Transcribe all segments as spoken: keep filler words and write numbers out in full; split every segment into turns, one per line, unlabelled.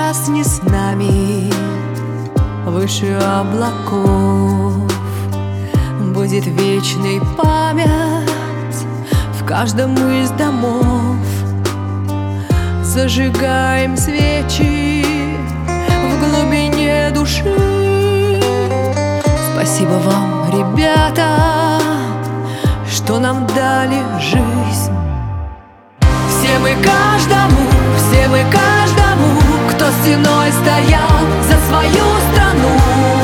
сейчас не с нами, выше облаков будет вечной память в каждом из домов. Зажигаем свечи в глубине души. Спасибо вам, ребята, что нам дали жизнь. Все мы каждому, все мы каждому, кто стеной стоял за свою страну.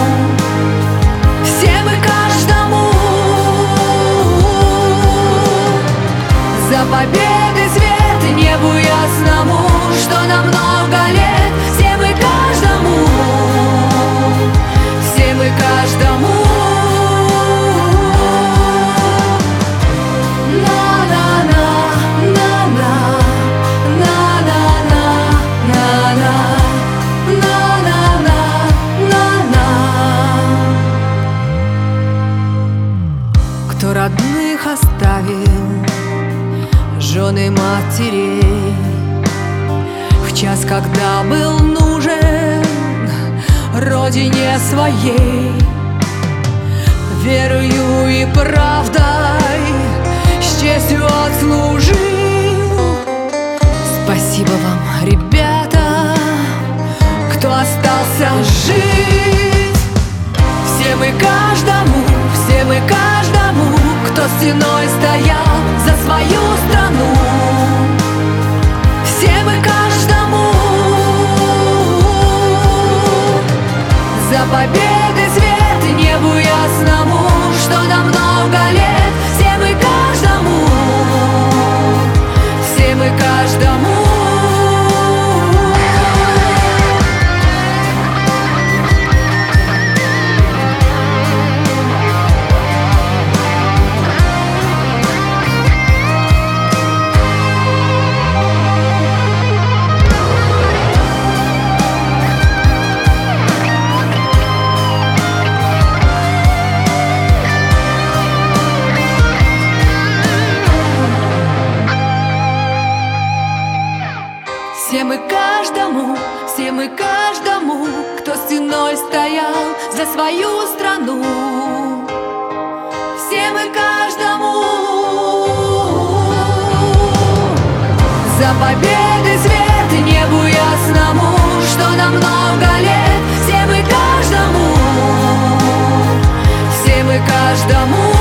Все мы каждому за победы свет небу ясному, что на много лет. Все мы каждому, все мы каждому. Кто родных оставил, жены матерей, в час, когда был нужен родине своей, верою и правдой с честью отслужил. Спасибо вам, ребята, кто остался жить. Все мы каждому, все мы каждому, кто стеной стоял за свою страну. Все мы каждому за победы свет небу ясному, что на много лет. Все мы каждому, все мы каждому. Все мы каждому, все мы каждому, кто стеной стоял за свою страну. Все мы каждому за победы свет небу ясному, что на много лет. Все мы каждому, все мы каждому.